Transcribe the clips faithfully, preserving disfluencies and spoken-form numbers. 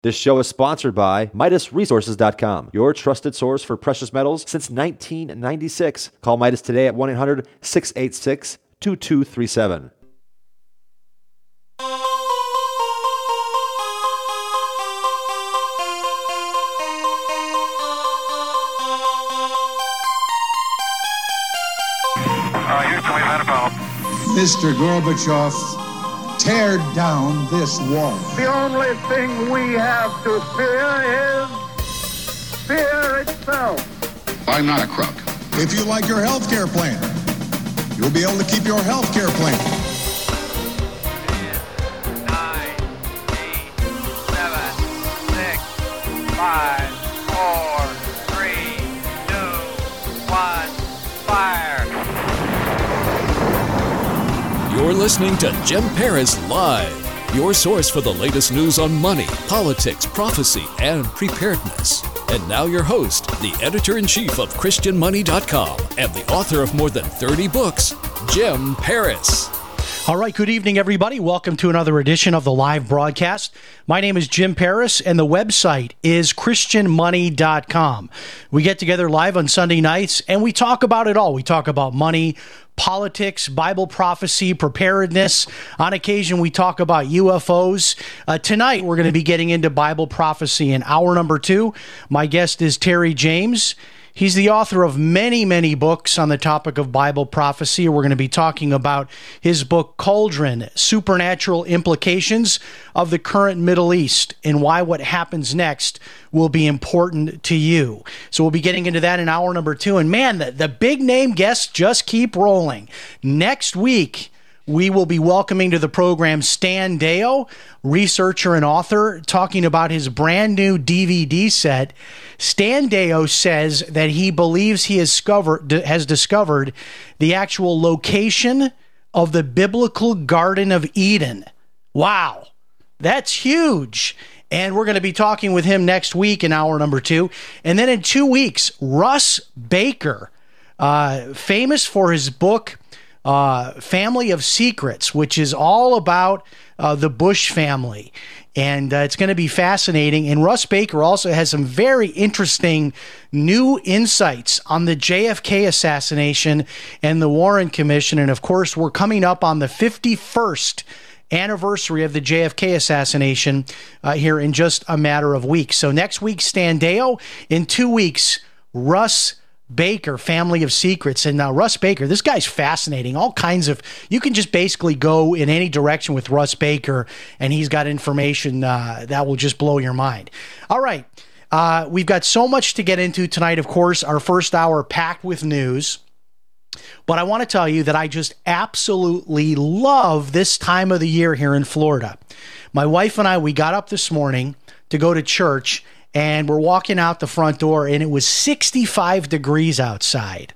This show is sponsored by Midas Resources dot com, your trusted source for precious metals since nineteen ninety-six. Call Midas today at one eight hundred, six eight six, two two three seven. Mister Gorbachev, tear down this wall. The only thing we have to fear is fear itself. I'm not a crook. If you like your health care plan, you'll be able to keep your health care plan. ten, nine, eight, seven, six, five, four, three, two, one, fire. You're listening to Jim Paris Live, your source for the latest news on money, politics, prophecy, and preparedness. And now your host, the editor-in-chief of Christian Money dot com and the author of more than thirty books, Jim Paris. All right, good evening, everybody. Welcome to another edition of the live broadcast. My name is Jim Paris, and the website is Christian Money dot com. We get together live on Sunday nights, and we talk about it all. We talk about money, politics, Bible prophecy, preparedness. On occasion, we talk about U F Os. Uh, tonight, we're going to be getting into Bible prophecy in hour number two. My guest is Terry James. He's the author of many, many books on the topic of Bible prophecy. We're going to be talking about his book, Cauldron, Supernatural Implications of the Current Middle East, and why what happens next will be important to you. So we'll be getting into that in hour number two. And man, the, the big name guests just keep rolling. Next week, we will be welcoming to the program Stan Deyo, researcher and author, talking about his brand new D V D set. Stan Deyo says that he believes he has discovered, has discovered the actual location of the biblical Garden of Eden. Wow, that's huge. And we're going to be talking with him next week in hour number two. And then in two weeks, Russ Baker, uh, famous for his book, Uh, Family of Secrets, which is all about uh, the Bush family. And uh, it's going to be fascinating. And Russ Baker also has some very interesting new insights on the J F K assassination and the Warren Commission. And of course, we're coming up on the fifty-first anniversary of the J F K assassination uh, here in just a matter of weeks. So next week, Stan Deyo. In two weeks, Russ Baker, Family of Secrets. And now Russ Baker, this guy's fascinating. All kinds of, you can just basically go in any direction with Russ Baker, and he's got information uh, that will just blow your mind. All right. Uh, we've got so much to get into tonight. Of course, our first hour packed with news. But I want to tell you that I just absolutely love this time of the year here in Florida. My wife and I, we got up this morning to go to church, and we're walking out the front door, and it was sixty-five degrees outside.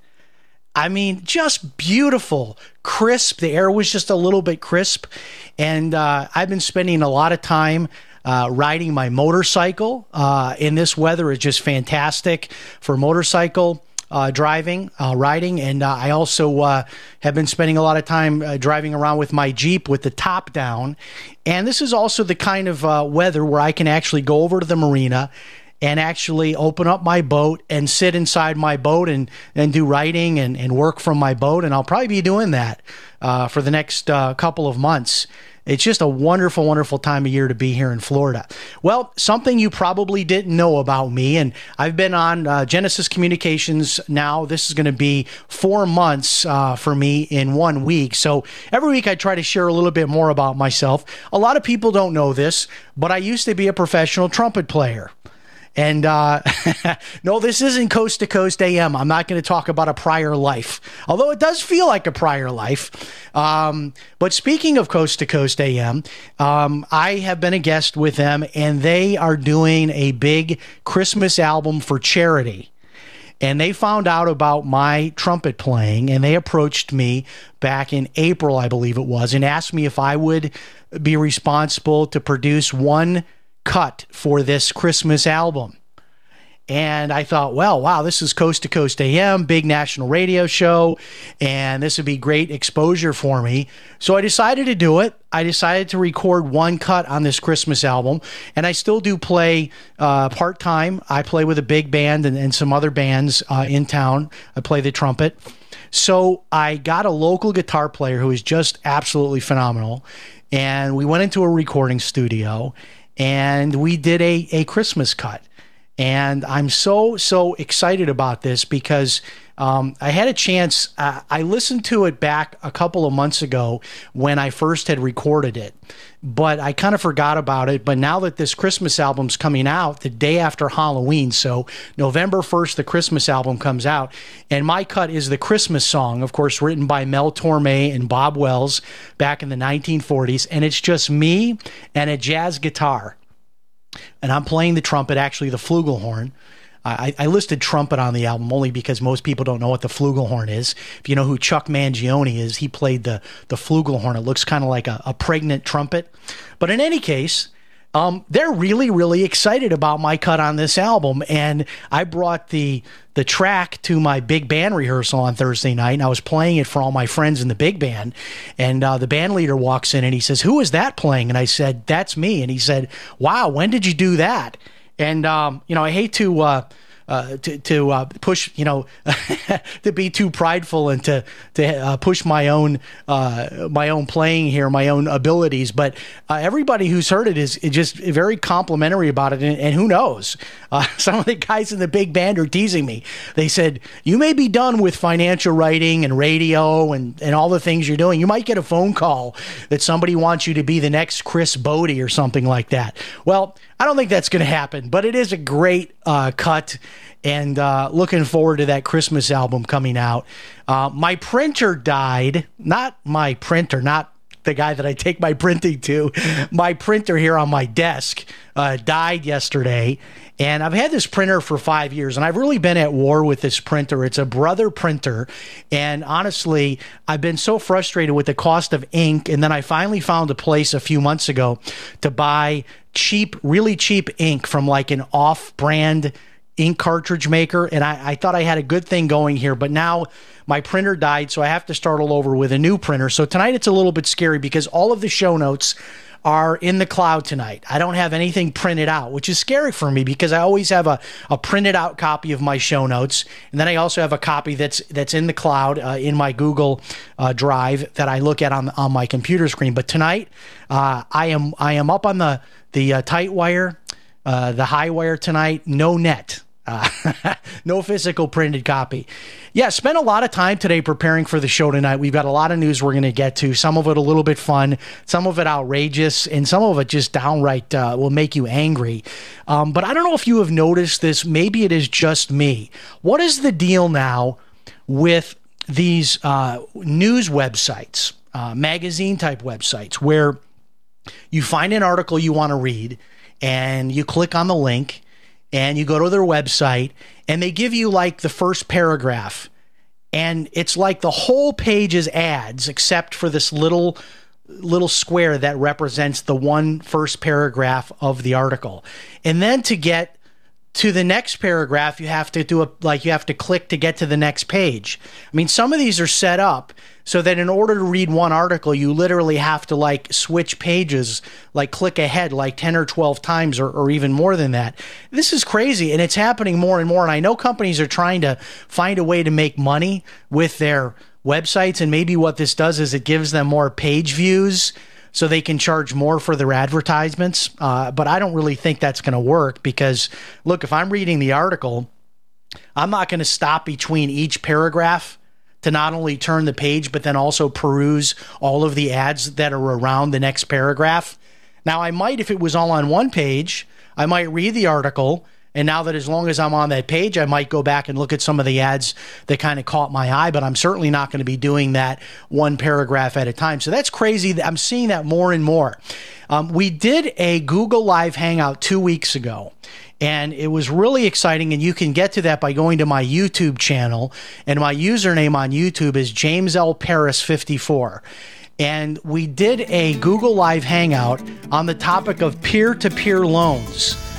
I mean, just beautiful, crisp. The air was just a little bit crisp. And uh, I've been spending a lot of time uh, riding my motorcycle. Uh, in this weather, it's just fantastic for motorcycle Uh, driving, uh, riding, and uh, I also uh, have been spending a lot of time uh, driving around with my Jeep with the top down. And this is also the kind of uh, weather where I can actually go over to the marina and actually open up my boat and sit inside my boat and, and do writing and, and work from my boat. And I'll probably be doing that uh, for the next uh, couple of months. It's just a wonderful, wonderful time of year to be here in Florida. Well, something you probably didn't know about me, and I've been on uh, Genesis Communications now. This is going to be four months uh, for me in one week. So every week I try to share a little bit more about myself. A lot of people don't know this, but I used to be a professional trumpet player. And uh, no, this isn't Coast to Coast A M. I'm not going to talk about a prior life, although it does feel like a prior life. Um, but speaking of Coast to Coast A M, um, I have been a guest with them, and they are doing a big Christmas album for charity. And they found out about my trumpet playing, and they approached me back in April, I believe it was, and asked me if I would be responsible to produce one cut for this Christmas album. And I thought, well, wow, this is Coast to Coast A M, big national radio show, and this would be great exposure for me. So I decided to do it. I decided to record one cut on this Christmas album, and I still do play uh, part-time. I play with a big band and, and some other bands uh, in town. I play the trumpet. So I got a local guitar player who is just absolutely phenomenal, and we went into a recording studio, and we did a, a Christmas cut. And I'm so, so excited about this because um, I had a chance. Uh, I listened to it back a couple of months ago when I first had recorded it, but I kind of forgot about it. But now that this Christmas album's coming out the day after Halloween, so November first, the Christmas album comes out, and my cut is the Christmas song, of course, written by Mel Torme and Bob Wells back in the nineteen forties. And it's just me and a jazz guitar. And I'm playing the trumpet, actually the flugelhorn. I, I listed trumpet on the album only because most people don't know what the flugelhorn is. If you know who Chuck Mangione is, he played the, the flugelhorn. It looks kind of like a, a pregnant trumpet. But in any case, um, they're really, really excited about my cut on this album. And I brought the the track to my big band rehearsal on Thursday night, and I was playing it for all my friends in the big band. And uh, the band leader walks in and he says, "Who is that playing?" And I said, "That's me." And he said, "Wow, when did you do that?" And, um, you know, I hate to... Uh, Uh, to to uh, push, you know, to be too prideful and to to uh, push my own uh, my own playing here, my own abilities. But uh, everybody who's heard it is just very complimentary about it. And, and who knows? Uh, some of the guys in the big band are teasing me. They said, "You may be done with financial writing and radio and, and all the things you're doing. You might get a phone call that somebody wants you to be the next Chris Bodie or something like that." Well, I don't think that's going to happen, but it is a great uh, cut, and uh, looking forward to that Christmas album coming out. Uh, my printer died, not my printer, not the guy that I take my printing to. My printer here on my desk uh, died yesterday, and I've had this printer for five years, and I've really been at war with this printer. It's a Brother printer, and honestly, I've been so frustrated with the cost of ink, and then I finally found a place a few months ago to buy cheap, really cheap ink from like an off-brand ink cartridge maker, and I, I thought I had a good thing going here, but now my printer died, so I have to start all over with a new printer. So tonight it's a little bit scary because all of the show notes are in the cloud tonight. I don't have anything printed out, which is scary for me because I always have a, a printed out copy of my show notes, and then I also have a copy that's that's in the cloud uh, in my Google uh, Drive that I look at on on my computer screen. But tonight uh, I am I am up on the the uh, tight wire, uh, the high wire tonight, no net. Uh, no physical printed copy. Yeah, spent a lot of time today preparing for the show tonight. We've got a lot of news we're going to get to. Some of it a little bit fun, some of it outrageous, and some of it just downright uh, will make you angry. Um, but I don't know if you have noticed this. Maybe it is just me. What is the deal now with these uh, news websites, uh, magazine-type websites, where you find an article you want to read, and you click on the link, and you go to their website, and they give you like the first paragraph, and it's like the whole page is ads except for this little little square that represents the one first paragraph of the article. And then to get to the next paragraph, you have to do a like you have to click to get to the next page. I mean, some of these are set up so that in order to read one article, you literally have to like switch pages, like click ahead like ten or twelve times or, or even more than that. This is crazy, and it's happening more and more. And I know companies are trying to find a way to make money with their websites, and maybe what this does is it gives them more page views so they can charge more for their advertisements. Uh, but I don't really think that's going to work because, look, if I'm reading the article, I'm not going to stop between each paragraph to not only turn the page, but then also peruse all of the ads that are around the next paragraph. Now, I might, if it was all on one page, I might read the article, and now that as long as I'm on that page, I might go back and look at some of the ads that kind of caught my eye, but I'm certainly not going to be doing that one paragraph at a time. So that's crazy. I'm seeing that more and more. Um, we did a Google Live Hangout two weeks ago, and it was really exciting, and you can get to that by going to my YouTube channel, and my username on YouTube is James L. Paris fifty-four. And we did a Google Live Hangout on the topic of peer-to-peer loans.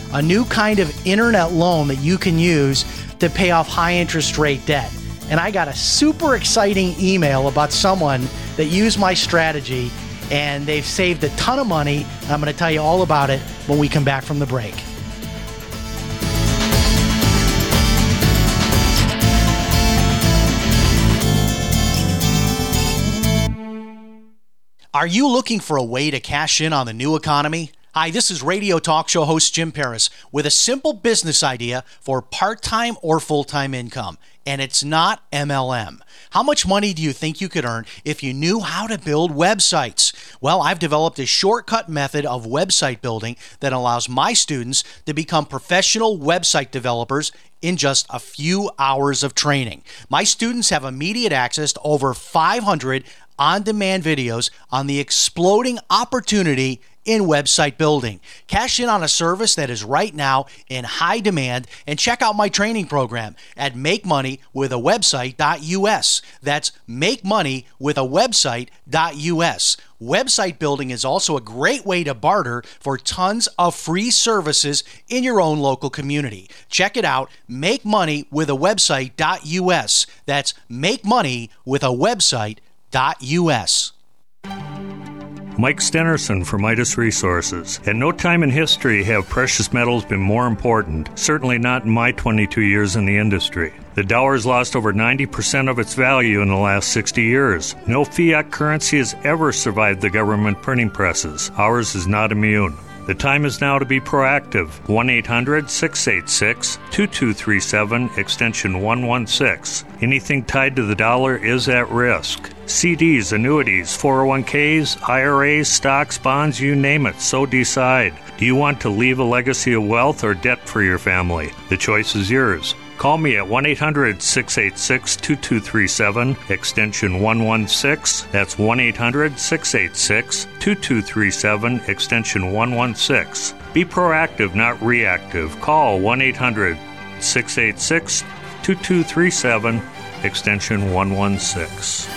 a new kind of internet loan that you can use to pay off high interest rate debt. And I got a super exciting email about someone that used my strategy and they've saved a ton of money. I'm going to tell you all about it when we come back from the break. Are you looking for a way to cash in on the new economy? Hi, this is radio talk show host Jim Paris with a simple business idea for part-time or full-time income, and it's not M L M. How much money do you think you could earn if you knew how to build websites? Well, I've developed a shortcut method of website building that allows my students to become professional website developers in just a few hours of training. My students have immediate access to over five hundred on-demand videos on the exploding opportunity in website building. Cash in on a service that is right now in high demand and check out my training program at make money with a website dot U S. That's make money with a website dot U S. Website building is also a great way to barter for tons of free services in your own local community. Check it out, make money with a website dot U S. That's make money with a website dot U S. Mike Stenerson for Midas Resources. At no time in history have precious metals been more important, certainly not in my twenty-two years in the industry. The dollar has lost over ninety percent of its value in the last sixty years. No fiat currency has ever survived the government printing presses. Ours is not immune. The time is now to be proactive. one eight hundred six eight six two two three seven, extension one one six. Anything tied to the dollar is at risk. C Ds, annuities, four oh one k's, I R As, stocks, bonds, you name it, so decide. Do you want to leave a legacy of wealth or debt for your family? The choice is yours. Call me at one eight hundred six eight six two two three seven, extension one one six. That's one eight hundred six eight six two two three seven, extension one one six. Be proactive, not reactive. Call one eight hundred six eight six two two three seven, extension one one six.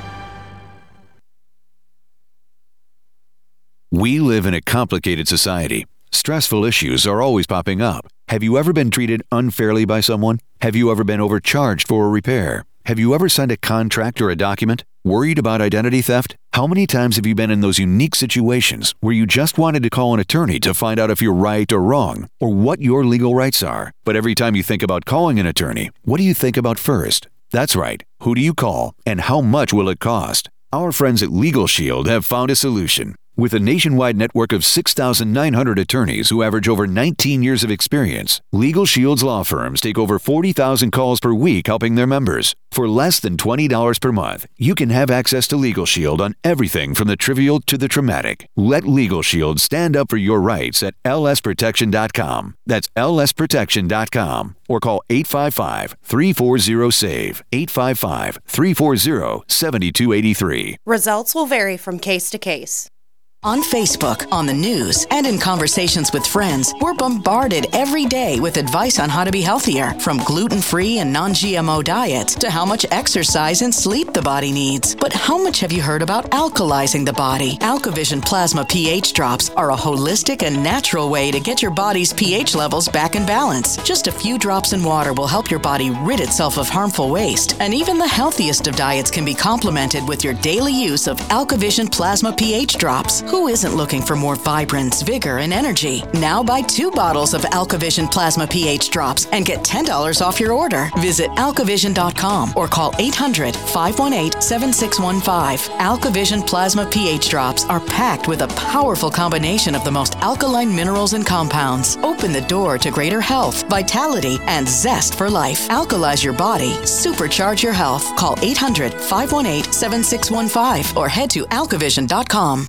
We live in a complicated society. Stressful issues are always popping up. Have you ever been treated unfairly by someone? Have you ever been overcharged for a repair? Have you ever signed a contract or a document? Worried about identity theft? How many times have you been in those unique situations where you just wanted to call an attorney to find out if you're right or wrong, or what your legal rights are? But every time you think about calling an attorney, what do you think about first? That's right. Who do you call, and how much will it cost? Our friends at Legal Shield have found a solution. With a nationwide network of six thousand nine hundred attorneys who average over nineteen years of experience, Legal Shield's law firms take over forty thousand calls per week helping their members. For less than twenty dollars per month, you can have access to Legal Shield on everything from the trivial to the traumatic. Let Legal Shield stand up for your rights at L S protection dot com. That's L S protection dot com. Or call eight five five, three four zero, S A V E, eight five five, three four zero, seven two eight three. Results will vary from case to case. On Facebook, on the news, and in conversations with friends, we're bombarded every day with advice on how to be healthier, from gluten-free and non-G M O diets to how much exercise and sleep the body needs. But how much have you heard about alkalizing the body? AlkaVision Plasma pH Drops are a holistic and natural way to get your body's pH levels back in balance. Just a few drops in water will help your body rid itself of harmful waste. And even the healthiest of diets can be complemented with your daily use of AlkaVision Plasma pH Drops. Who isn't looking for more vibrance, vigor, and energy? Now buy two bottles of AlkaVision Plasma pH Drops and get ten dollars off your order. Visit alkavision dot com or call eight hundred, five one eight, seven six one five. AlkaVision Plasma pH Drops are packed with a powerful combination of the most alkaline minerals and compounds. Open the door to greater health, vitality, and zest for life. Alkalize your body. Supercharge your health. Call eight hundred, five one eight, seven six one five or head to alkavision dot com.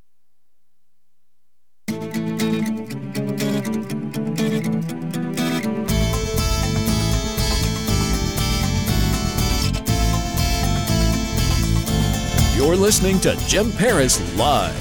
You're listening to Jim Paris Live.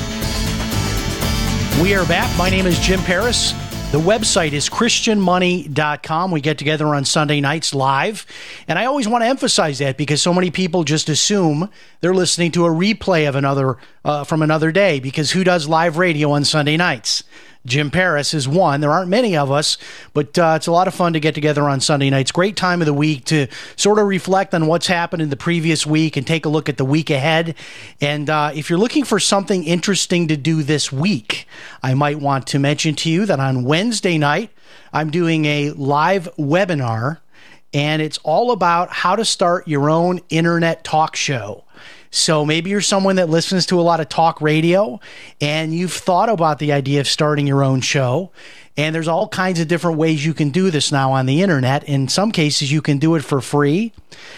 We are back. My name is Jim Paris. The website is christian money dot com. We get together on Sunday nights live. And I always want to emphasize that because so many people just assume they're listening to a replay of another uh, from another day, because who does live radio on Sunday nights? Jim Paris is one. There aren't many of us, but uh, it's a lot of fun to get together on Sunday nights. Great time of the week to sort of reflect on what's happened in the previous week and take a look at the week ahead. And uh, if you're looking for something interesting to do this week, I might want to mention to you that on Wednesday night, I'm doing a live webinar, and it's all about how to start your own internet talk show. So maybe you're someone that listens to a lot of talk radio and you've thought about the idea of starting your own show. And there's all kinds of different ways you can do this now on the internet. In some cases, you can do it for free.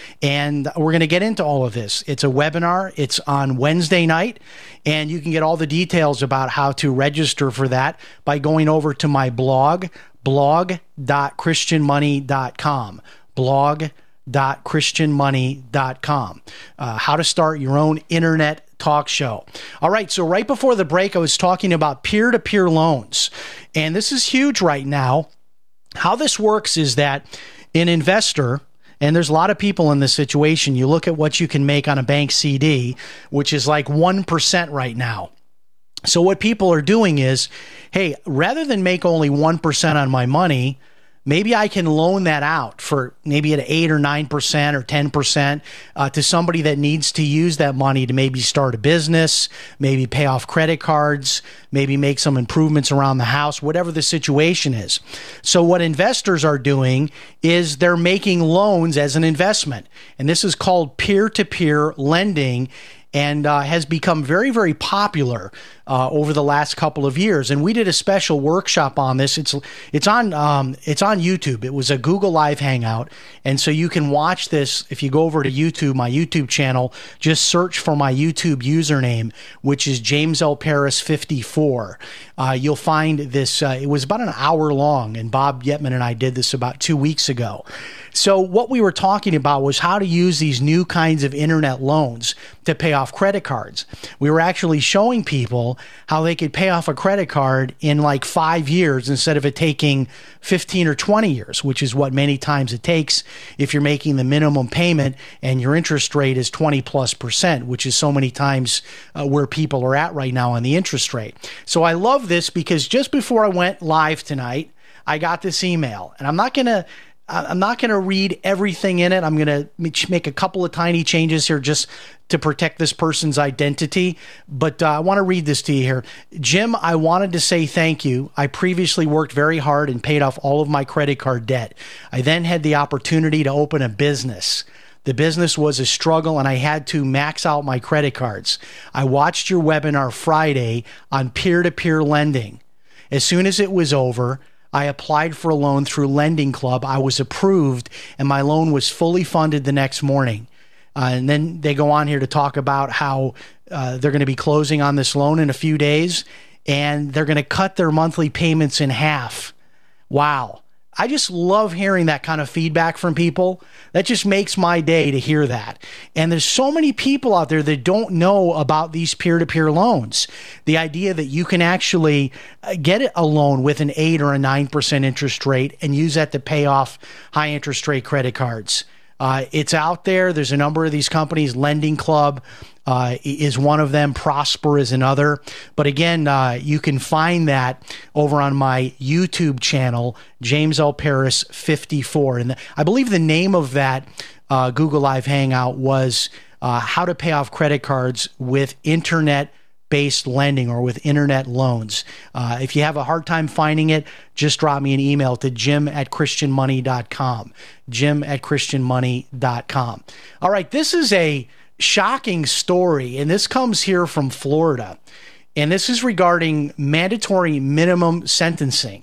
And we're going to get into all of this. It's a webinar. It's on Wednesday night. And you can get all the details about how to register for that by going over to my blog, blog dot christian money dot com. Blog dot christian money dot com. Uh, how to start your own internet talk show. All right, so right before the break, I was talking about peer-to-peer loans, and this is huge right now. How this works is that an investor, and there's a lot of people in this situation, you look at what you can make on a bank C D, which is like one percent right now. So what people are doing is, hey, rather than make only one percent on my money, maybe I can loan that out for maybe at eight or nine percent or ten percent uh, to somebody that needs to use that money to maybe start a business, maybe pay off credit cards, maybe make some improvements around the house, whatever the situation is. So what investors are doing is they're making loans as an investment. And this is called peer-to-peer lending, and uh, has become very, very popular uh, over the last couple of years. And we did a special workshop on this. It's it's on um, it's on YouTube. It was a Google Live Hangout, and so you can watch this if you go over to YouTube, my YouTube channel. Just search for my YouTube username, which is James L. Paris fifty-four. Uh, you'll find this. Uh, it was about an hour long, and Bob Yetman and I did this about two weeks ago. So what we were talking about was how to use these new kinds of internet loans to pay off credit cards. We were actually showing people how they could pay off a credit card in like five years instead of it taking fifteen or twenty years, which is what many times it takes if you're making the minimum payment and your interest rate is twenty plus percent, which is so many times uh, where people are at right now on the interest rate. So I love this because just before I went live tonight, I got this email, and I'm not going to I'm not going to read everything in it. I'm going to make a couple of tiny changes here just to protect this person's identity. But uh, I want to read this to you here. Jim, I wanted to say thank you. I previously worked very hard and paid off all of my credit card debt. I then had the opportunity to open a business. The business was a struggle, and I had to max out my credit cards. I watched your webinar Friday on peer-to-peer lending. As soon as it was over, I applied for a loan through Lending Club. I was approved, and my loan was fully funded the next morning. Uh, and then they go on here to talk about how uh, they're going to be closing on this loan in a few days, and they're going to cut their monthly payments in half. Wow. I just love hearing that kind of feedback from people. That just makes my day to hear that. And there's so many people out there that don't know about these peer-to-peer loans. The idea that you can actually get a loan with an eight or a nine percent interest rate and use that to pay off high interest rate credit cards. Uh, it's out there. There's a number of these companies. Lending Club uh, is one of them. Prosper is another. But again, uh, you can find that over on my YouTube channel, James L. Paris fifty-four. And the, I believe the name of that uh, Google Live Hangout was uh, How to Pay Off Credit Cards with Internet based lending or with internet loans. Uh, if you have a hard time finding it, just drop me an email to jim at christian money dot com. jim at christian money dot com. All right, this is a shocking story, and this comes here from Florida. And this is regarding mandatory minimum sentencing.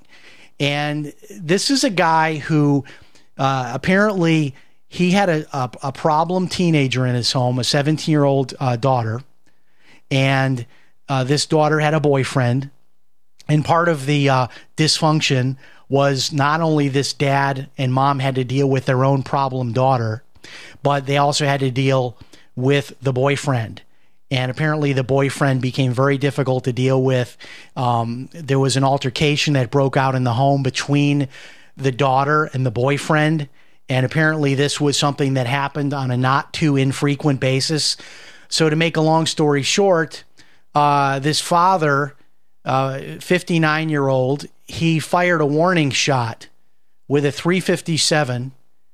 And this is a guy who uh, apparently he had a, a, a problem teenager in his home, a seventeen-year-old uh, daughter. And uh, this daughter had a boyfriend. And part of the uh, dysfunction was not only this dad and mom had to deal with their own problem daughter, but they also had to deal with the boyfriend. And apparently the boyfriend became very difficult to deal with. Um, there was an altercation that broke out in the home between the daughter and the boyfriend. And apparently this was something that happened on a not too infrequent basis. So to make a long story short, uh, this father uh, fifty-nine-year-old, he fired a warning shot with a three fifty-seven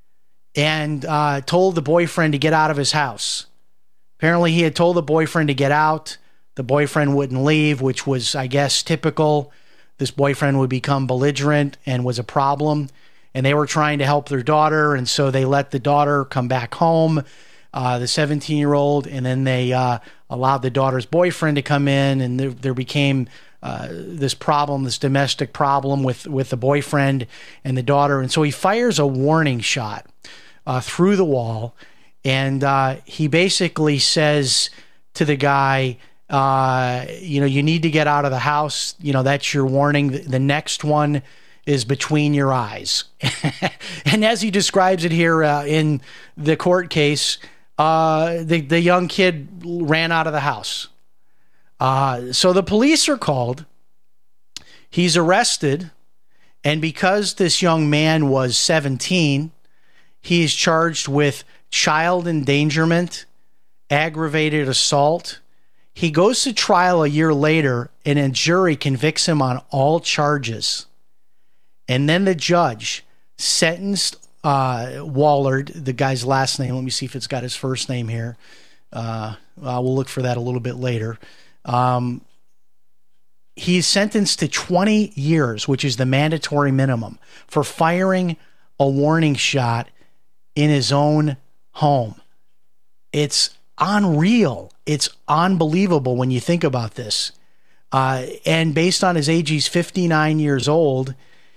and uh, told the boyfriend to get out of his house. Apparently, he had told the boyfriend to get out. The boyfriend wouldn't leave, which was, I guess, typical. This boyfriend would become belligerent and was a problem. And they were trying to help their daughter, and so they let the daughter come back home, uh, the seventeen-year-old, and then they uh, allowed the daughter's boyfriend to come in, and there, there became uh, this problem, this domestic problem with, with the boyfriend and the daughter. And so he fires a warning shot uh, through the wall, and uh, he basically says to the guy, uh, you know, you need to get out of the house. You know, that's your warning. The, the next one is between your eyes. And as he describes it here uh, in the court case, uh, the, the young kid ran out of the house. Uh, so the police are called. He's arrested. And because this young man was seventeen, he is charged with child endangerment, aggravated assault. He goes to trial a year later, and a jury convicts him on all charges. And then the judge sentenced uh, Wallard, the guy's last name. Let me see if it's got his first name here. Uh, uh, we'll look for that a little bit later. Um, he's sentenced to twenty years, which is the mandatory minimum, for firing a warning shot in his own home. It's unreal. It's unbelievable when you think about this. Uh, and based on his age, he's fifty-nine years old.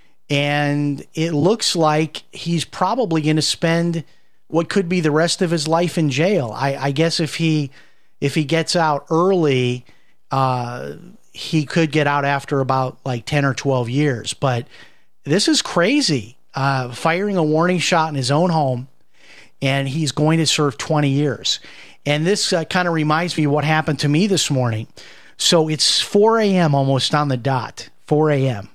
And it looks like he's probably going to spend what could be the rest of his life in jail. I, I guess if he if he gets out early, uh, he could get out after about like ten or twelve years. But this is crazy. Uh, firing a warning shot in his own home, and he's going to serve twenty years. And this uh, kind of reminds me of what happened to me this morning. So it's four a.m. almost on the dot, four a.m.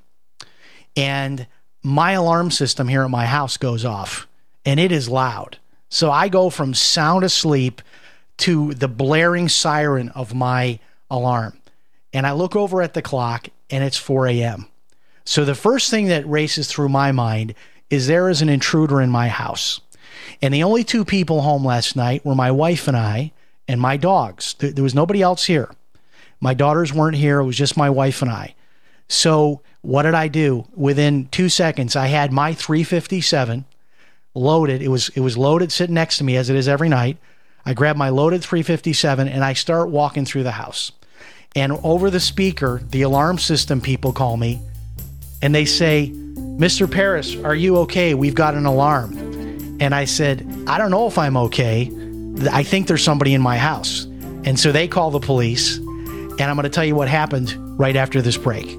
And my alarm system here at my house goes off, and it is loud. So I go from sound asleep to the blaring siren of my alarm. And I look over at the clock, and it's four a.m. So the first thing that races through my mind is there is an intruder in my house. And the only two people home last night were my wife and I and my dogs. There was nobody else here. My daughters weren't here. It was just my wife and I. So what did I do? Within two seconds, I had my three fifty-seven loaded. It was it was loaded sitting next to me, as it is every night. I grabbed my loaded three fifty-seven, and I start walking through the house. And over the speaker, the alarm system people call me, and they say, "Mister Paris, are you okay? We've got an alarm." And I said, "I don't know if I'm okay. I think there's somebody in my house." And so they call the police, and I'm going to tell you what happened right after this break.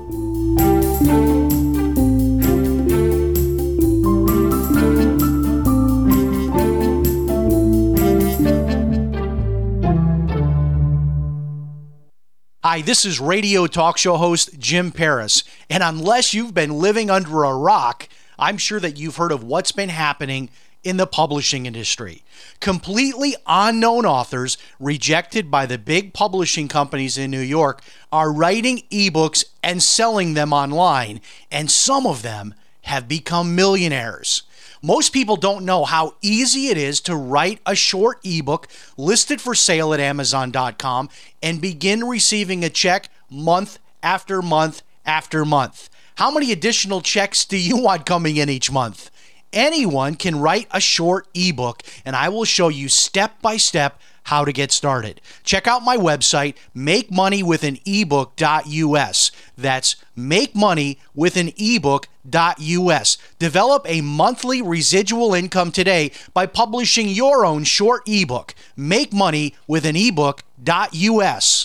Hi, this is radio talk show host Jim Paris, and unless you've been living under a rock, I'm sure that you've heard of what's been happening in the publishing industry. Completely unknown authors rejected by the big publishing companies in New York are writing ebooks and selling them online, and some of them have become millionaires. Most people don't know how easy it is to write a short ebook listed for sale at Amazon dot com and begin receiving a check month after month after month. How many additional checks do you want coming in each month? Anyone can write a short ebook, and I will show you step by step how to get started. Check out my website, make money with an ebook dot U S. That's make money with an ebook dot U S. Develop a monthly residual income today by publishing your own short ebook. Make money with an ebook dot U S.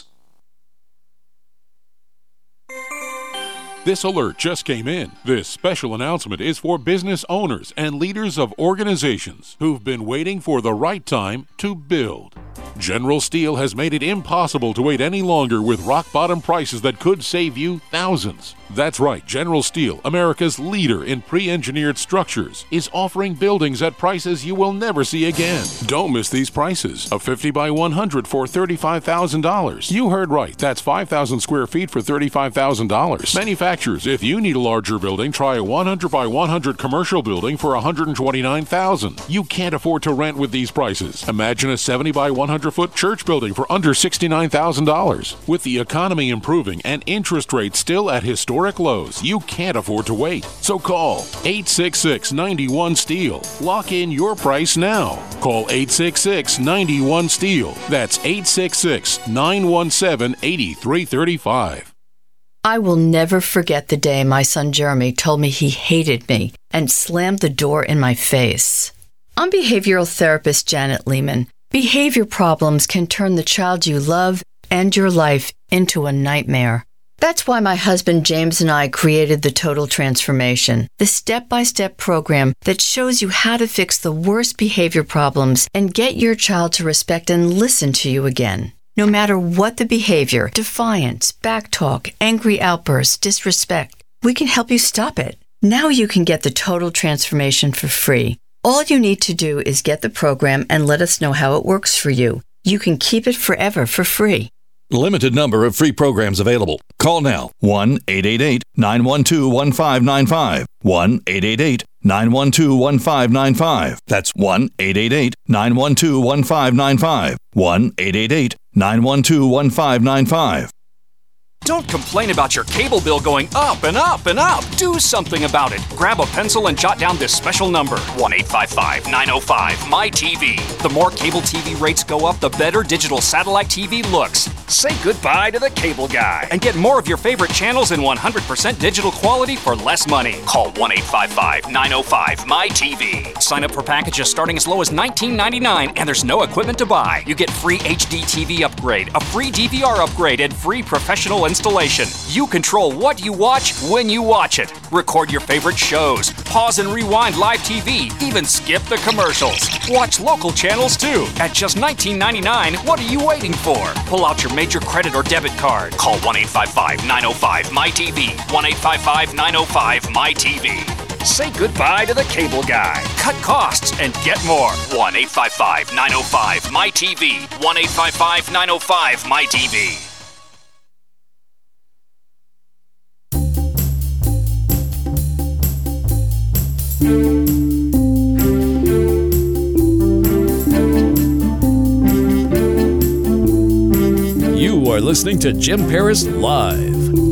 This alert just came in. This special announcement is for business owners and leaders of organizations who've been waiting for the right time to build. General Steel has made it impossible to wait any longer with rock-bottom prices that could save you thousands. That's right, General Steel, America's leader in pre-engineered structures, is offering buildings at prices you will never see again. Don't miss these prices. A fifty by one hundred for thirty-five thousand dollars. You heard right, that's five thousand square feet for thirty-five thousand dollars. Manufacturers, if you need a larger building, try a one hundred by one hundred commercial building for one hundred twenty-nine thousand dollars. You can't afford to rent with these prices. Imagine a seventy by one hundred foot church building for under sixty-nine thousand dollars. With the economy improving and interest rates still at historic lows, you can't afford to wait. So call eight six six, nine one, STEEL. Lock in your price now. Call eight six six, nine one, STEEL. That's eight six six, nine one seven, eight three three five. I will never forget the day my son Jeremy told me he hated me and slammed the door in my face. I'm behavioral therapist Janet Lehman. Behavior problems can turn the child you love and your life into a nightmare. That's why my husband James and I created the Total Transformation, the step-by-step program that shows you how to fix the worst behavior problems and get your child to respect and listen to you again. No matter what the behavior, defiance, backtalk, angry outbursts, disrespect, we can help you stop it. Now you can get the Total Transformation for free. All you need to do is get the program and let us know how it works for you. You can keep it forever for free. Limited number of free programs available. Call now. one eight eight eight, nine one two, one five nine five. one eight eight eight, nine one two, one five nine five. That's one eight eight eight, nine one two, one five nine five. one eight eight eight, nine one two, one five nine five. Don't complain about your cable bill going up and up and up. Do something about it. Grab a pencil and jot down this special number, one eight five five, nine oh five, M Y T V. The more cable T V rates go up, the better digital satellite T V looks. Say goodbye to the cable guy and get more of your favorite channels in one hundred percent digital quality for less money. Call one eight five five, nine oh five, M Y T V. Sign up for packages starting as low as nineteen ninety-nine, and there's no equipment to buy. You get free H D T V upgrade, a free D V R upgrade, and free professional installation. You control what you watch when you watch it. Record your favorite shows, pause and rewind live T V, even skip the commercials. Watch local channels too. At just nineteen ninety-nine, what are you waiting for? Pull out your major credit or debit card. Call one eight five five, nine oh five, M Y T V. one eight five five, nine oh five, M Y T V. Say goodbye to the cable guy. Cut costs and get more. one eight five five, nine oh five, M Y T V. one eight five five, nine oh five, M Y T V. You are listening to Jim Paris Live.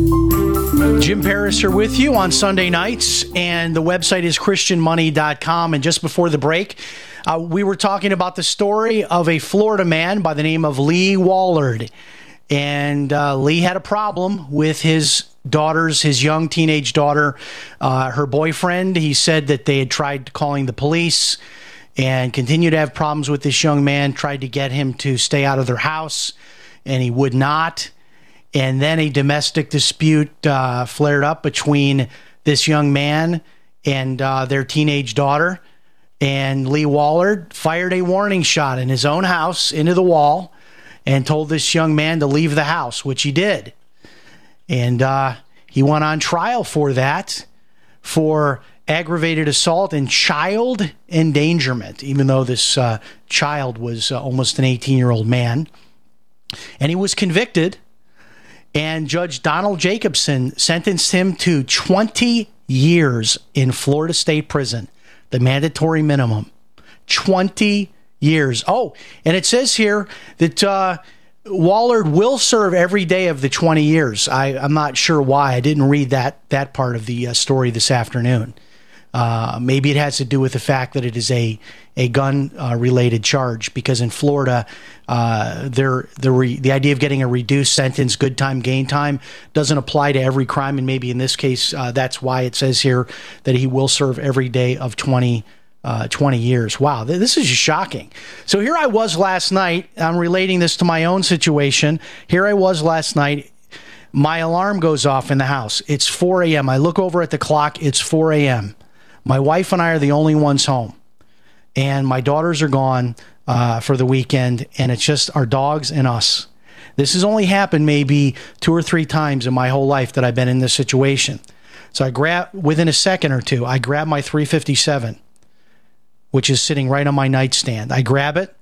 Jim Paris here with you on Sunday nights, and the website is Christian Money dot com. And just before the break, uh, we were talking about the story of a Florida man by the name of Lee Wallard. And uh, Lee had a problem with his daughters, his young teenage daughter, uh, her boyfriend. He said that they had tried calling the police and continued to have problems with this young man, tried to get him to stay out of their house, and he would not. And then a domestic dispute uh, flared up between this young man and uh, their teenage daughter. And Lee Wallard fired a warning shot in his own house into the wall and told this young man to leave the house, which he did. And uh, he went on trial for that, for aggravated assault and child endangerment, even though this uh, child was uh, almost an eighteen-year-old man. And he was convicted, and Judge Donald Jacobson sentenced him to twenty years in Florida State Prison, the mandatory minimum. twenty years. Oh, and it says here that uh, Wallard will serve every day of the twenty years. I, I'm not sure why. I didn't read that that part of the uh, story this afternoon. Uh, maybe it has to do with the fact that it is a a gun uh, related charge, because in Florida, uh, there the re, the idea of getting a reduced sentence, good time, gain time, doesn't apply to every crime, and maybe in this case, uh, that's why it says here that he will serve every day of twenty years. Wow, this is just shocking. So here I was last night. I'm relating this to my own situation. Here I was last night. My alarm goes off in the house. It's four a.m. I look over at the clock. It's four a.m. My wife and I are the only ones home, and my daughters are gone uh, for the weekend, and it's just our dogs and us. This has only happened maybe two or three times in my whole life that I've been in this situation. So I grab, within a second or two, I grab my three fifty-seven, which is sitting right on my nightstand. I grab it,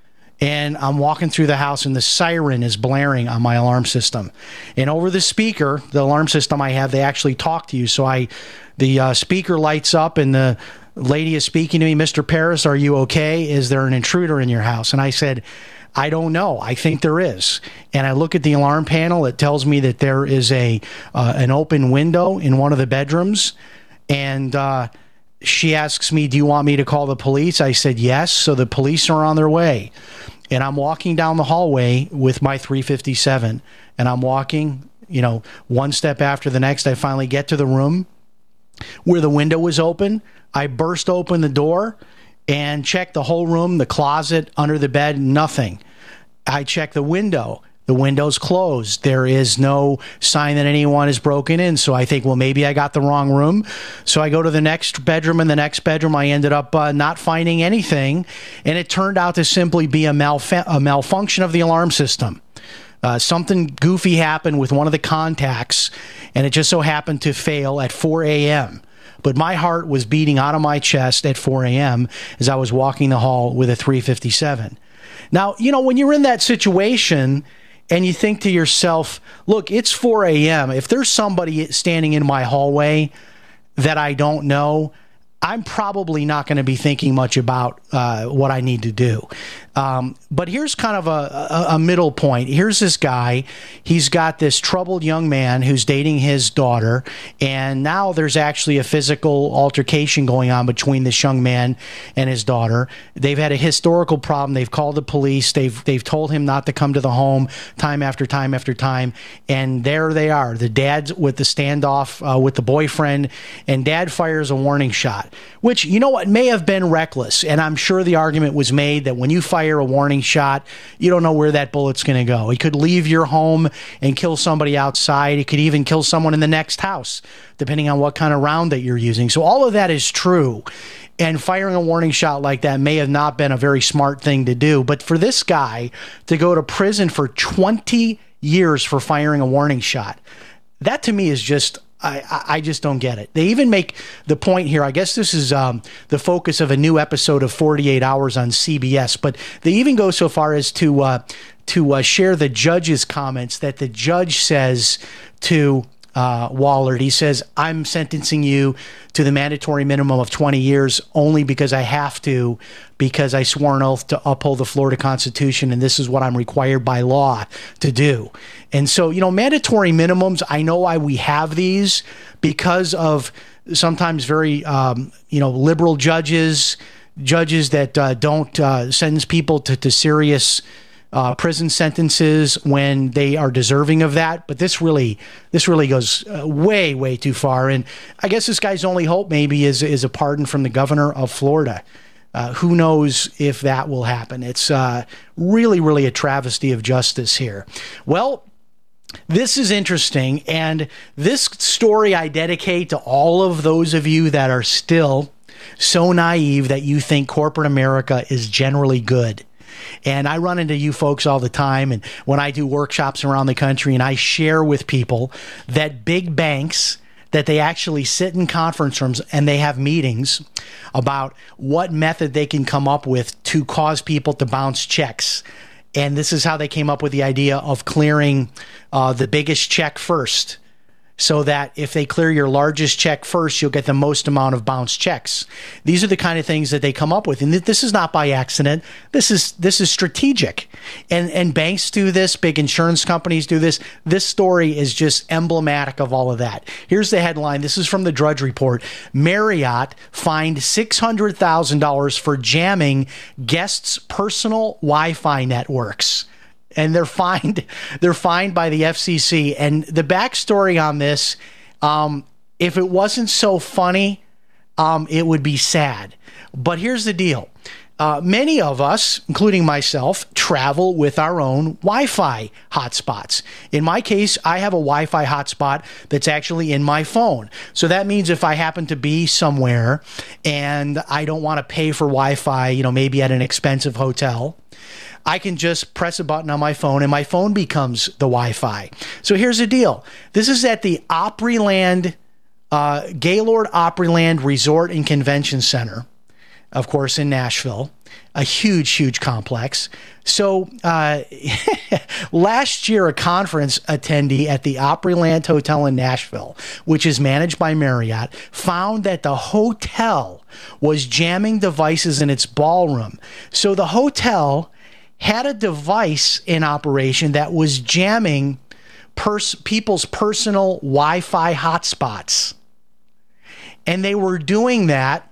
and I'm walking through the house, and the siren is blaring on my alarm system. And over the speaker, the alarm system I have, they actually talk to you. So I, the uh, speaker lights up, and the lady is speaking to me. Mister Paris, are you okay? Is there an intruder in your house? And I said, I don't know. I think there is. And I look at the alarm panel. It tells me that there is a uh, an open window in one of the bedrooms. And uh, she asks me, do you want me to call the police? I said, yes. So the police are on their way. And I'm walking down the hallway with my three fifty-seven. And I'm walking, you know, one step after the next. I finally get to the room where the window was open. I burst open the door and check the whole room, the closet, under the bed, nothing. I check the window. The window's closed. There is no sign that anyone is broken in. So I think, well, maybe I got the wrong room. So I go to the next bedroom. In the next bedroom, I ended up uh, not finding anything. And it turned out to simply be a, malfa- a malfunction of the alarm system. Uh, something goofy happened with one of the contacts, and it just so happened to fail at four a.m., but my heart was beating out of my chest at four a.m. as I was walking the hall with a three fifty-seven. Now, you know, when you're in that situation and you think to yourself, look, it's four a.m. If there's somebody standing in my hallway that I don't know, I'm probably not going to be thinking much about uh, what I need to do. Um, but here's kind of a, a, a middle point. Here's this guy. He's got this troubled young man who's dating his daughter, and now there's actually a physical altercation going on between this young man and his daughter. They've had a historical problem. They've called the police. They've they've told him not to come to the home time after time after time, and there they are. The dad's with the standoff uh, with the boyfriend, and dad fires a warning shot, which, you know what, may have been reckless, and I'm sure the argument was made that when you fire a warning shot, you don't know where that bullet's going to go. It could leave your home and kill somebody outside. It could even kill someone in the next house, depending on what kind of round that you're using. So all of that is true. And firing a warning shot like that may have not been a very smart thing to do. But for this guy to go to prison for twenty years for firing a warning shot, that to me is just... I, I just don't get it. They even make the point here. I guess this is um, the focus of a new episode of forty-eight hours on C B S, but they even go so far as to uh, to uh, share the judge's comments that the judge says to uh, Wallard. He says, I'm sentencing you to the mandatory minimum of twenty years only because I have to, because I swore an oath to uphold the Florida Constitution, and this is what I'm required by law to do. And so, you know, mandatory minimums, I know why we have these, because of sometimes very, um, you know, liberal judges, judges that uh, don't uh, sentence people to, to serious uh, prison sentences when they are deserving of that. But this really, this really goes uh, way, way too far. And I guess this guy's only hope maybe is is a pardon from the governor of Florida. Uh, who knows if that will happen? It's uh, really, really a travesty of justice here. Well, this is interesting, and this story I dedicate to all of those of you that are still so naive that you think corporate America is generally good. And I run into you folks all the time, and when I do workshops around the country, and I share with people that big banks, that they actually sit in conference rooms and they have meetings about what method they can come up with to cause people to bounce checks. And this is how they came up with the idea of clearing uh, the biggest check first, so that if they clear your largest check first, you'll get the most amount of bounce checks. These are the kind of things that they come up with. And this is not by accident. This is this is strategic. And and banks do this. Big insurance companies do this. This story is just emblematic of all of that. Here's the headline. This is from the Drudge Report. Marriott fined six hundred thousand dollars for jamming guests' personal Wi-Fi networks. And they're fined. They're fined by the F C C. And the backstory on this, um, if it wasn't so funny, um, it would be sad. But here's the deal. Uh, many of us, including myself, travel with our own Wi-Fi hotspots. In my case, I have a Wi-Fi hotspot that's actually in my phone. So that means if I happen to be somewhere and I don't want to pay for Wi-Fi, you know, maybe at an expensive hotel, I can just press a button on my phone and my phone becomes the Wi-Fi. So here's the deal. This is at the Opryland, uh, Gaylord Opryland Resort and Convention Center, of course, in Nashville. A huge, huge complex. So uh, last year, a conference attendee at the Opryland Hotel in Nashville, which is managed by Marriott, found that the hotel was jamming devices in its ballroom. So the hotel had a device in operation that was jamming pers- people's personal Wi-Fi hotspots. And they were doing that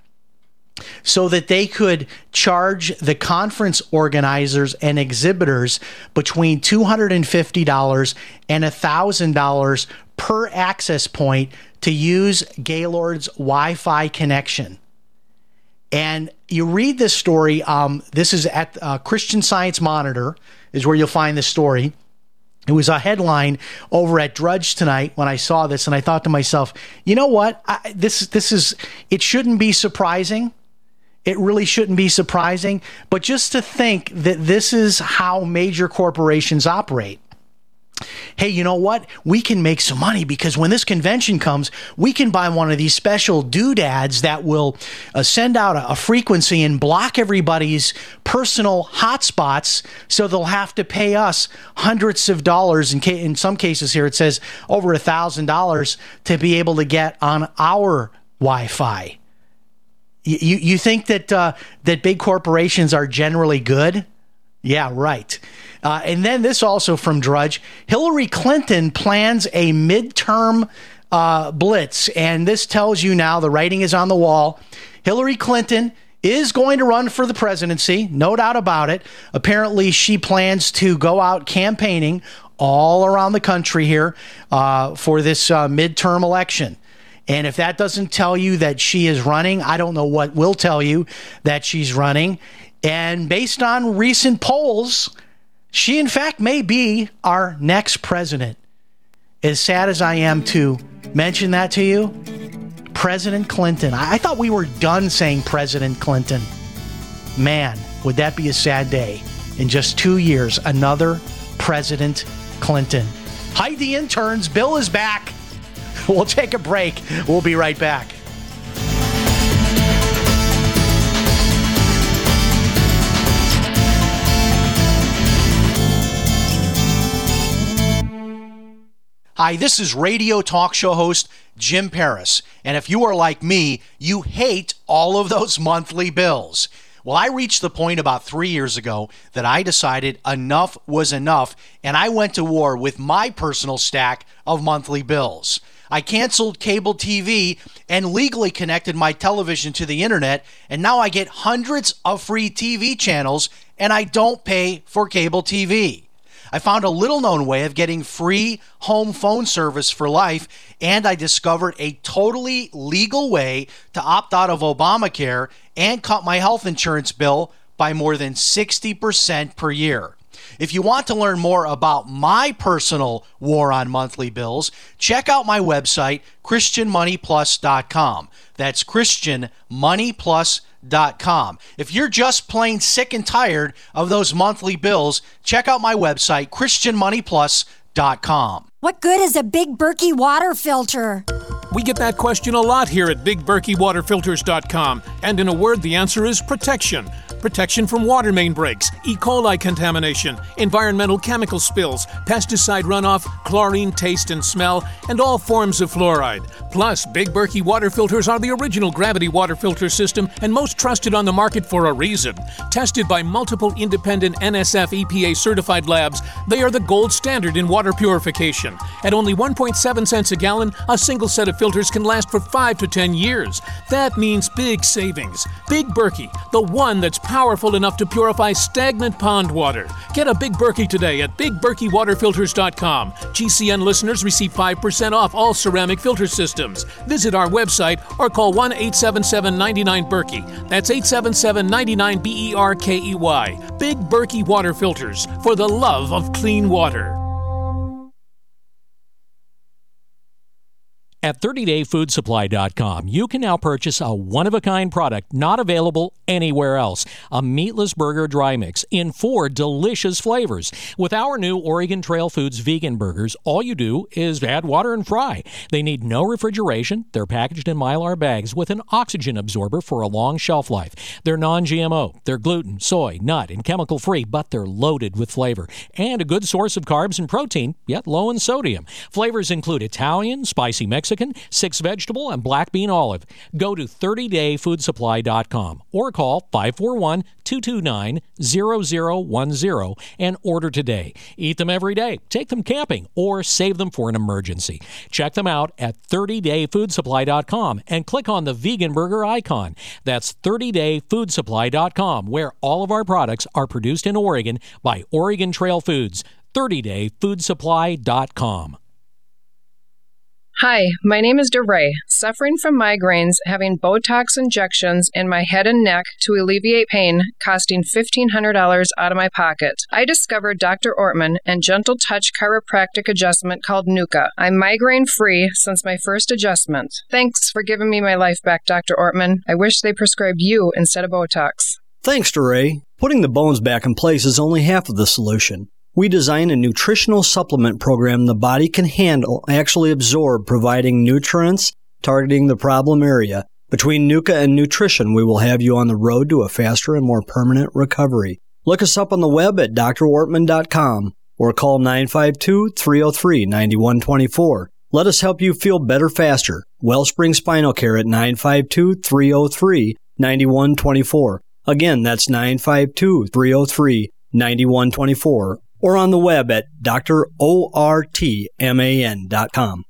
so that they could charge the conference organizers and exhibitors between two hundred fifty dollars and one thousand dollars per access point to use Gaylord's Wi-Fi connection. And you read this story, um, this is at uh, Christian Science Monitor is where you'll find this story. It was a headline over at Drudge tonight when I saw this, and I thought to myself, you know what? I, this, this is, it shouldn't be surprising. It really shouldn't be surprising, but just to think that this is how major corporations operate. Hey, you know what? We can make some money because when this convention comes, we can buy one of these special doodads that will uh, send out a, a frequency and block everybody's personal hotspots, so they'll have to pay us hundreds of dollars. In, ca- in some cases here, it says over a thousand dollars to be able to get on our Wi-Fi. You you think that uh, that big corporations are generally good? Yeah, right. Uh, and then this also from Drudge. Hillary Clinton plans a midterm uh, blitz. And this tells you now the writing is on the wall. Hillary Clinton is going to run for the presidency, no doubt about it. Apparently, she plans to go out campaigning all around the country here uh, for this uh, midterm election. And if that doesn't tell you that she is running, I don't know what will tell you that she's running. And based on recent polls, she in fact may be our next president. As sad as I am to mention that to you, President Clinton. I, I thought we were done saying President Clinton. Man, would that be a sad day. In just two years, another President Clinton. Hide the interns. Bill is back. We'll take a break. We'll be right back. Hi, this is radio talk show host Jim Paris. And if you are like me, you hate all of those monthly bills. Well, I reached the point about three years ago that I decided enough was enough, and I went to war with my personal stack of monthly bills. I canceled cable T V and legally connected my television to the internet, and now I get hundreds of free T V channels, and I don't pay for cable T V. I found a little-known way of getting free home phone service for life, and I discovered a totally legal way to opt out of Obamacare and cut my health insurance bill by more than sixty percent per year. If you want to learn more about my personal war on monthly bills, check out my website, Christian Money Plus dot com. That's Christian Money Plus dot com. If you're just plain sick and tired of those monthly bills, check out my website, Christian Money Plus dot com. What good is a Big Berkey water filter? We get that question a lot here at Big Berkey Water Filters dot com. And in a word, the answer is protection. Protection from water main breaks, E. coli contamination, environmental chemical spills, pesticide runoff, chlorine taste and smell, and all forms of fluoride. Plus, Big Berkey water filters are the original gravity water filter system and most trusted on the market for a reason. Tested by multiple independent N S F E P A certified labs, they are the gold standard in water purification. At only one point seven cents a gallon, a single set of filters can last for five to ten years. That means big savings. Big Berkey, the one that's powerful enough to purify stagnant pond water. Get a Big Berkey today at Big Berkey Water Filters dot com. G C N listeners receive five percent off all ceramic filter systems. Visit our website or call one eight seven seven, nine nine, Berkey. That's eight seven seven, nine nine, B E R K E Y. Big Berkey Water Filters, for the love of clean water. At thirty day food supply dot com, you can now purchase a one-of-a-kind product not available anywhere else. A meatless burger dry mix in four delicious flavors. With our new Oregon Trail Foods vegan burgers, all you do is add water and fry. They need no refrigeration. They're packaged in Mylar bags with an oxygen absorber for a long shelf life. They're non-G M O. They're gluten, soy, nut, and chemical-free, but they're loaded with flavor. And a good source of carbs and protein, yet low in sodium. Flavors include Italian, spicy Mexican, six vegetable, and black bean olive. Go to thirty day food supply dot com or call five four one, two two nine, zero zero one zero and order today. Eat them every day, take them camping, or save them for an emergency. Check them out at thirty day food supply dot com and click on the vegan burger icon. That's thirty day food supply dot com, where all of our products are produced in Oregon by Oregon Trail Foods. thirty day food supply dot com. Hi, my name is DeRay, suffering from migraines, having Botox injections in my head and neck to alleviate pain, costing fifteen hundred dollars out of my pocket. I discovered Doctor Ortman and Gentle Touch chiropractic adjustment called Nuka. I'm migraine-free since my first adjustment. Thanks for giving me my life back, Doctor Ortman. I wish they prescribed you instead of Botox. Thanks, DeRay. Putting the bones back in place is only half of the solution. We design a nutritional supplement program the body can handle, actually absorb, providing nutrients, targeting the problem area. Between Nuka and nutrition, we will have you on the road to a faster and more permanent recovery. Look us up on the web at D R ortman dot com or call nine five two, three oh three, nine one two four. Let us help you feel better faster. Wellspring Spinal Care at nine five two, three oh three, nine one two four. Again, that's nine five two, three oh three, nine one two four. Or on the web at D R ortman dot com.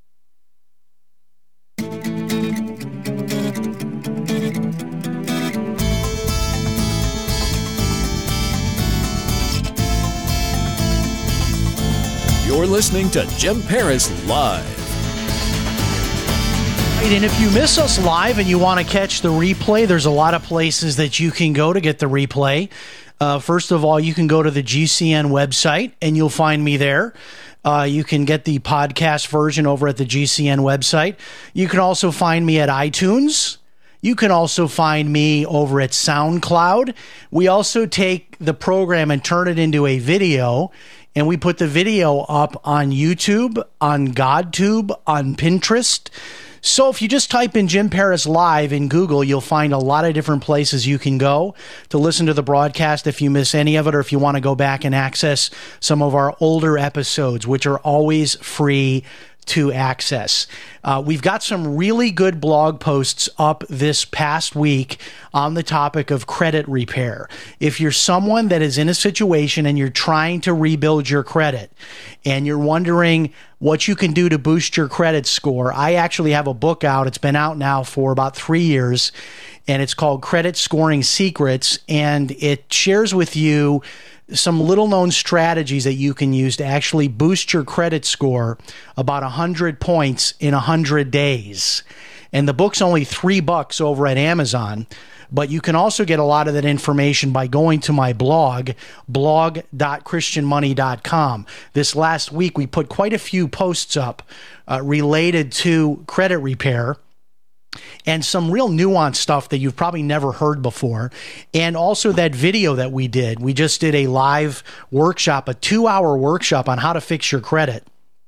You're listening to Jim Paris Live. And if you miss us live and you want to catch the replay, there's a lot of places that you can go to get the replay. Uh, first of all, you can go to the G C N website, and you'll find me there. Uh, you can get the podcast version over at the G C N website. You can also find me at iTunes. You can also find me over at SoundCloud. We also take the program and turn it into a video, and we put the video up on YouTube, on GodTube, on Pinterest. So if you just type in Jim Paris Live in Google, you'll find a lot of different places you can go to listen to the broadcast if you miss any of it, or if you want to go back and access some of our older episodes, which are always free to access. Uh, we've got some really good blog posts up this past week on the topic of credit repair. If you're someone that is in a situation and you're trying to rebuild your credit and you're wondering what you can do to boost your credit score, I actually have a book out. It's been out now for about three years, and it's called Credit Scoring Secrets, and it shares with you some little-known strategies that you can use to actually boost your credit score about one hundred points in one hundred days. And the book's only three bucks over at Amazon, but you can also get a lot of that information by going to my blog, blog dot christian money dot com. This last week, we put quite a few posts up uh, related to credit repair, and some real nuanced stuff that you've probably never heard before. And also that video that we did. We just did a live workshop, a two-hour workshop on how to fix your credit.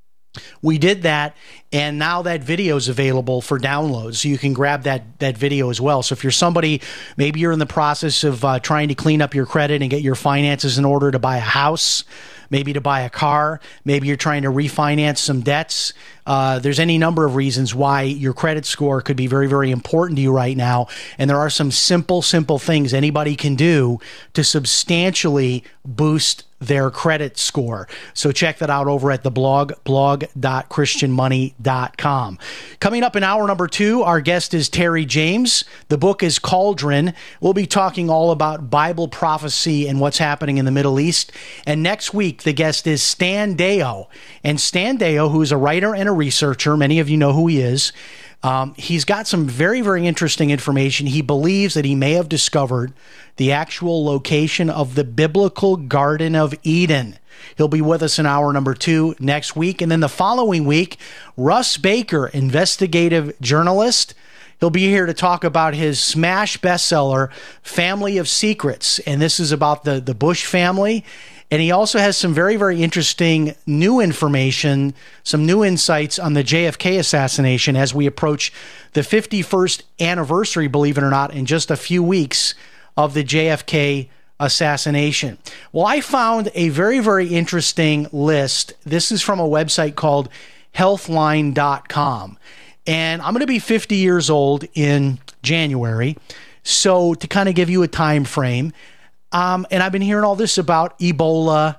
We did that, and now that video is available for download, so you can grab that that video as well. So if you're somebody, maybe you're in the process of uh, trying to clean up your credit and get your finances in order to buy a house, maybe to buy a car, maybe you're trying to refinance some debts. Uh, there's any number of reasons why your credit score could be very, very important to you right now. And there are some simple, simple things anybody can do to substantially boost their credit score. So check that out over at the blog, blog dot christian money dot com. Coming up in hour number two, our guest is Terry James. The book is Cauldron. We'll be talking all about Bible prophecy and what's happening in the Middle East. And next week, the guest is Stan Deyo. And Stan Deyo, who is a writer and a researcher, many of you know who he is, Um, he's got some very, very interesting information. He believes that he may have discovered the actual location of the biblical Garden of Eden. He'll be with us in hour number two next week. And then the following week, Russ Baker, investigative journalist. He'll be here to talk about his smash bestseller, Family of Secrets. And this is about the, the Bush family. And he also has some very, very interesting new information, some new insights on the J F K assassination as we approach the fifty-first anniversary, believe it or not, in just a few weeks of the J F K assassination. Well, I found a very, very interesting list. This is from a website called healthline dot com. And I'm going to be fifty years old in January. So to kind of give you a time frame, Um, and I've been hearing all this about Ebola,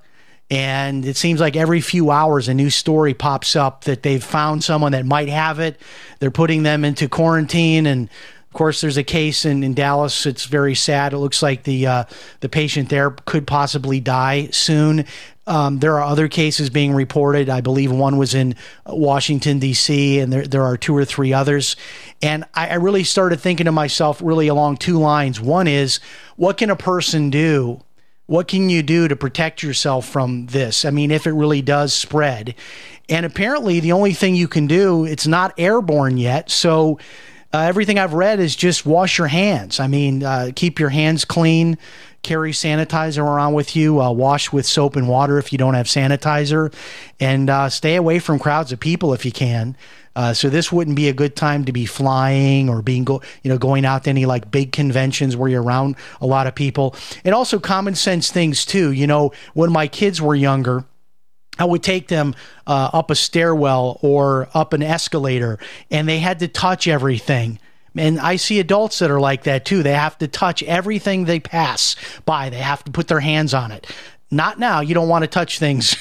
and it seems like every few hours a new story pops up that they've found someone that might have it. They're putting them into quarantine, and of course, there's a case in, in Dallas. It's very sad. It looks like the uh, the patient there could possibly die soon. Um, there are other cases being reported. I believe one was in Washington, D C, and there, there are two or three others. And I, I really started thinking to myself really along two lines. One is, what can a person do? What can you do to protect yourself from this? I mean, if it really does spread. And apparently the only thing you can do, it's not airborne yet. So uh, everything I've read is just wash your hands. I mean, uh, keep your hands clean. Carry sanitizer around with you. Uh, wash with soap and water if you don't have sanitizer, and uh, stay away from crowds of people if you can. Uh, so this wouldn't be a good time to be flying or being go, you know, going out to any like big conventions where you're around a lot of people. And also common sense things too. You know, when my kids were younger, I would take them uh, up a stairwell or up an escalator, and they had to touch everything. And I see adults that are like that too. They have to touch everything they pass by. They have to put their hands on it. Not now. You don't want to touch things.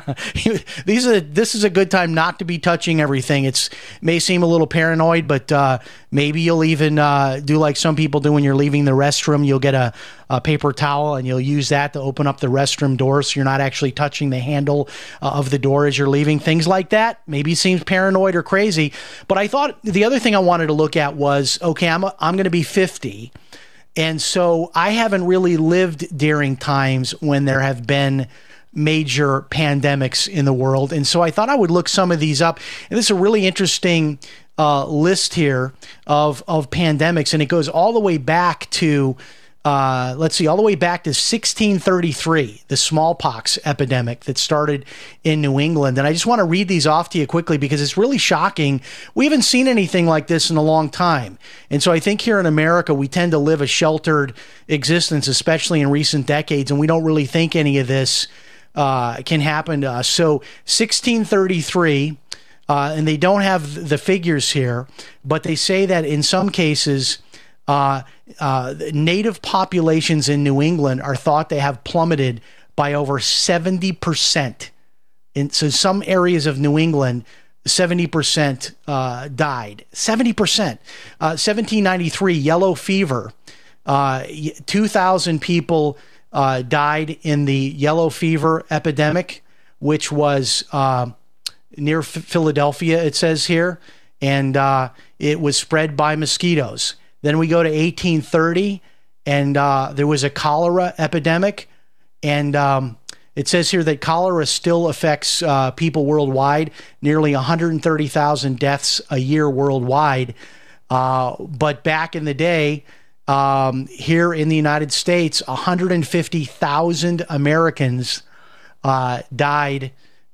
These are this is a good time not to be touching everything. It's it may seem a little paranoid, but uh, maybe you'll even uh, do like some people do when you're leaving the restroom. You'll get a, a paper towel and you'll use that to open up the restroom door, so you're not actually touching the handle uh, of the door as you're leaving. Things like that maybe seems paranoid or crazy. But I thought the other thing I wanted to look at was, okay, I'm a, I'm going to be fifty. And so I haven't really lived during times when there have been major pandemics in the world. And so I thought I would look some of these up. And this is a really interesting uh, list here of, of pandemics. And it goes all the way back to, uh, let's see, all the way back to sixteen thirty-three, the smallpox epidemic that started in New England. And I just want to read these off to you quickly because it's really shocking. We haven't seen anything like this in a long time. And so I think here in America, we tend to live a sheltered existence, especially in recent decades, and we don't really think any of this uh, can happen to us. So sixteen thirty-three, uh, and they don't have the figures here, but they say that in some cases, Uh, uh, native populations in New England are thought to have plummeted by over seventy percent. In so some areas of New England, seventy percent uh, died. seventy percent. Uh, seventeen ninety-three, yellow fever. Uh, two thousand people uh, died in the yellow fever epidemic, which was uh, near F- Philadelphia, it says here. And uh, it was spread by mosquitoes. Then we go to eighteen thirty, and uh, there was a cholera epidemic. And um, it says here that cholera still affects uh, people worldwide, nearly one hundred thirty thousand deaths a year worldwide. Uh, but back in the day, um, here in the United States, one hundred fifty thousand Americans uh, died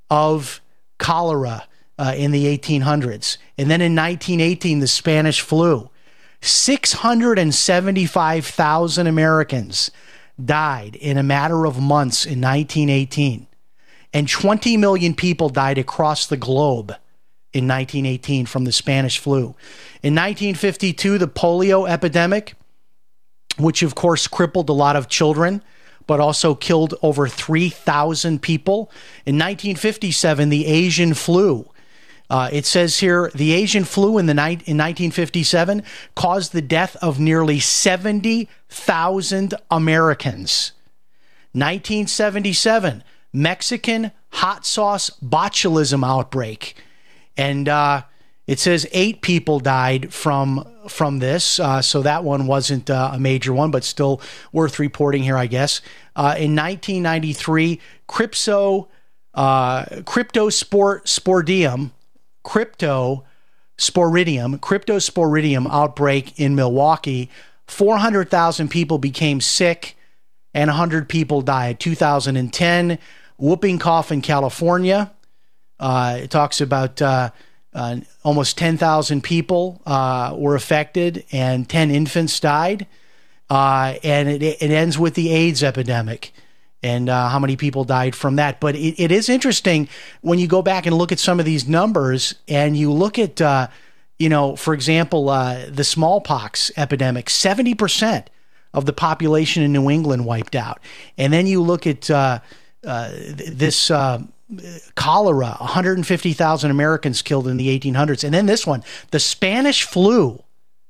of cholera uh, in the eighteen hundreds. And then in nineteen eighteen, the Spanish flu. six hundred seventy-five thousand Americans died in a matter of months in nineteen eighteen. And twenty million people died across the globe in nineteen eighteen from the Spanish flu. In nineteen fifty-two, the polio epidemic, which of course crippled a lot of children, but also killed over three thousand people. In nineteen fifty-seven, the Asian flu. Uh, it says here, the Asian flu in the night in nineteen fifty-seven caused the death of nearly seventy thousand Americans. nineteen seventy-seven, Mexican hot sauce botulism outbreak. And uh, It says eight people died from from this, uh, so that one wasn't uh, a major one, but still worth reporting here, I guess. Uh, in nineteen ninety-three, Crypto, uh, Cryptosporidium, Cryptosporidium, Cryptosporidium outbreak in Milwaukee. four hundred thousand people became sick and one hundred people died. two thousand ten, whooping cough in California. Uh, it talks about uh, uh, almost ten thousand people uh, were affected and ten infants died. Uh, and it, it ends with the AIDS epidemic and uh, how many people died from that. But it, it is interesting when you go back and look at some of these numbers and you look at, uh, you know, for example, uh, the smallpox epidemic, seventy percent of the population in New England wiped out. And then you look at uh, uh, this uh, cholera, one hundred fifty thousand Americans killed in the eighteen hundreds. And then this one, the Spanish flu,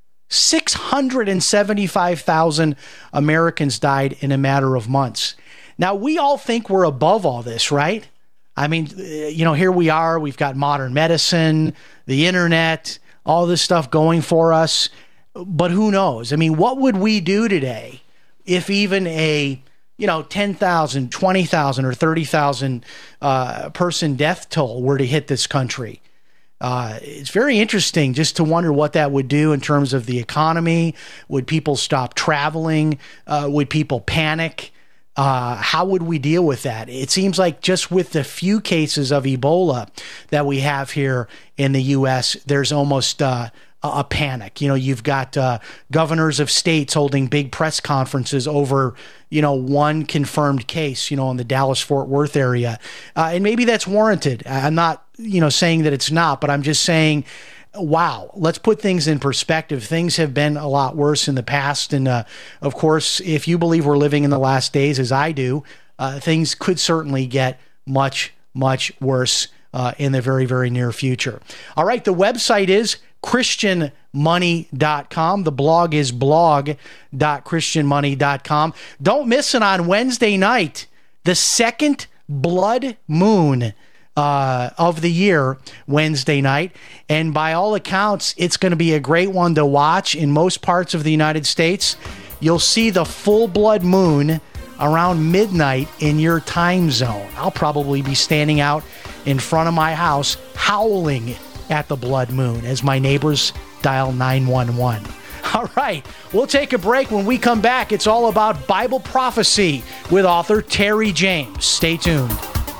six hundred seventy-five thousand Americans died in a matter of months. Now, we all think we're above all this, right? I mean, you know, here we are. We've got modern medicine, the internet, all this stuff going for us. But who knows? I mean, what would we do today if even a, you know, ten thousand, twenty thousand, or thirty thousand uh, person death toll were to hit this country? Uh, it's very interesting just to wonder what that would do in terms of the economy. Would people stop traveling? Uh, would people panic? Uh, how would we deal with that? It seems like just with the few cases of Ebola that we have here in the U S, there's almost uh, a panic. You know, you've got uh, governors of states holding big press conferences over, you know, one confirmed case, you know, in the Dallas-Fort Worth area. Uh, and maybe that's warranted. I'm not, you know, saying that it's not, but I'm just saying, wow, let's put things in perspective. Things have been a lot worse in the past. And uh, of course, if you believe we're living in the last days, as I do, uh, things could certainly get much, much worse uh, in the very, very near future. All right, the website is Christian Money dot com. The blog is blog dot Christian Money dot com. Don't miss it on Wednesday night, the second blood moon uh, of the year, Wednesday night. And by all accounts, it's going to be a great one to watch in most parts of the United States. You'll see the full blood moon around midnight in your time zone. I'll probably be standing out in front of my house howling at the blood moon as my neighbors dial nine one one. All right, we'll take a break. When we come back, it's all about Bible prophecy with author Terry James. Stay tuned.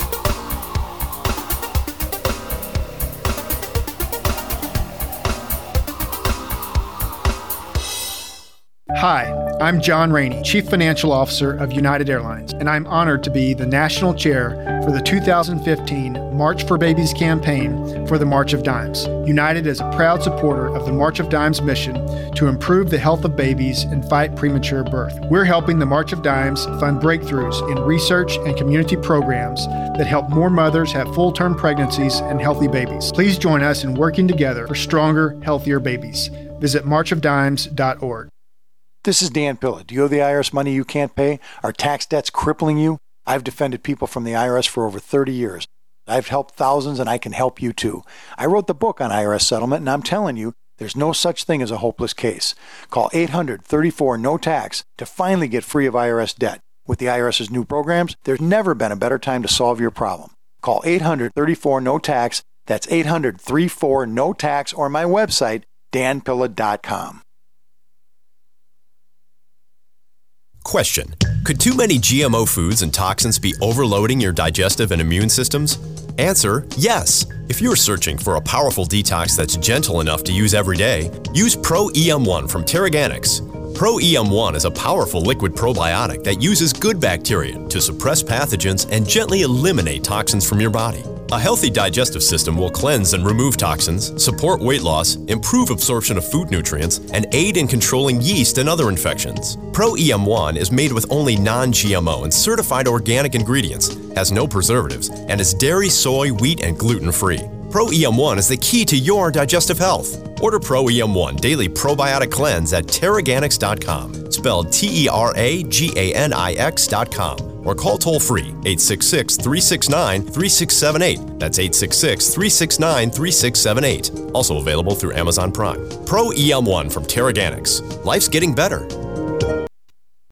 Hi, I'm John Rainey, Chief Financial Officer of United Airlines, and I'm honored to be the National Chair for the two thousand fifteen March for Babies campaign for the March of Dimes. United is a proud supporter of the March of Dimes mission to improve the health of babies and fight premature birth. We're helping the March of Dimes fund breakthroughs in research and community programs that help more mothers have full-term pregnancies and healthy babies. Please join us in working together for stronger, healthier babies. Visit march of dimes dot org. This is Dan Pilla. Do you owe the I R S money you can't pay? Are tax debts crippling you? I've defended people from the I R S for over thirty years. I've helped thousands, and I can help you too. I wrote the book on I R S settlement, and I'm telling you, there's no such thing as a hopeless case. Call eight hundred, thirty-four, no tax to finally get free of I R S debt. With the IRS's new programs, there's never been a better time to solve your problem. Call eight hundred, thirty-four, no tax. That's eight hundred, thirty-four, no tax, or my website, dan pilla dot com. Question: could too many G M O foods and toxins be overloading your digestive and immune systems? Answer: yes. If you're searching for a powerful detox that's gentle enough to use every day, use Pro E M one from Terraganics. Pro E M one is a powerful liquid probiotic that uses good bacteria to suppress pathogens and gently eliminate toxins from your body. A healthy digestive system will cleanse and remove toxins, support weight loss, improve absorption of food nutrients, and aid in controlling yeast and other infections. Pro E M one is made with only non-G M O and certified organic ingredients, has no preservatives, and is dairy, soy, wheat, and gluten-free. Pro E M one is the key to your digestive health. Order Pro E M one Daily Probiotic Cleanse at Terraganics dot com, spelled T E R A G A N I X dot com, or call toll-free eight six six, three six nine, three six seven eight. That's eight six six, three six nine, three six seven eight. Also available through Amazon Prime. Pro E M one from Terraganics. Life's getting better.